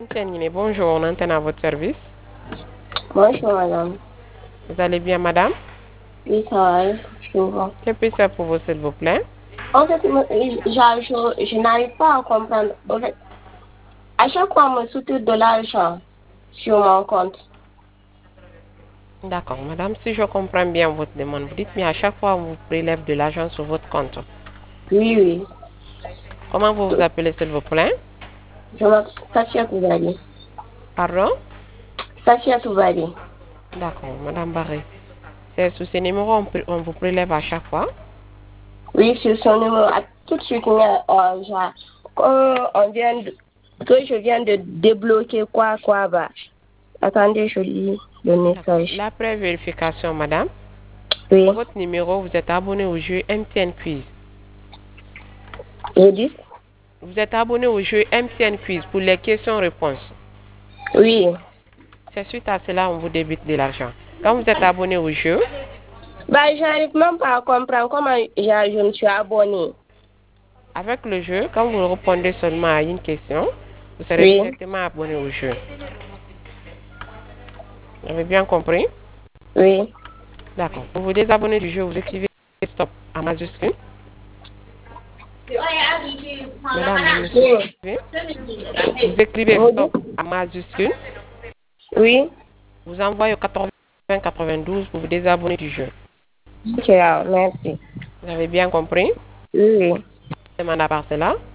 Bonjour, on antenne à votre service. Bonjour madame. Vous allez bien, madame? Oui, ça va, souvent. Que puis-je faire pour vous, s'il vous plaît? En fait, je n'arrive pas à comprendre. En fait, à chaque fois, on me soutient de l'argent sur mon compte. D'accord, madame, si je comprends bien votre demande, vous dites, mais à chaque fois, on vous prélève de l'argent sur votre compte. Oui, oui. Comment vous vous appelez, s'il vous plaît? Je m'appelle Safia Toubali. Pardon? Safia Toubali. D'accord, madame Barré. C'est sous ce numéro on vous prélève à chaque fois. Oui, sur son numéro. Tout de suite, on vient que je viens de débloquer quoi, bah. Attendez, je lis le D'accord. message. L'après vérification, madame, Oui. votre numéro, vous êtes abonné au jeu MTN Quiz. Je dis? Vous êtes abonné au jeu MTN Quiz pour les questions-réponses. Oui. C'est suite à cela on vous débite de l'argent. Quand vous êtes abonné au jeu, Bah, j'arrive même pas à comprendre comment je me suis abonnée. avec le jeu, quand vous répondez seulement à une question, vous serez Oui. directement abonné au jeu. Vous avez bien compris? Oui. D'accord. Pour vous désabonner du jeu, vous écrivez stop en majuscule. Madame, vous me Oui. suivez? Vous écrivez Vous stop dites? en majuscule. Oui. Vous envoyez au 80-92 pour vous désabonner du jeu. Ok, merci. Vous avez bien compris? Oui. Demande à part cela.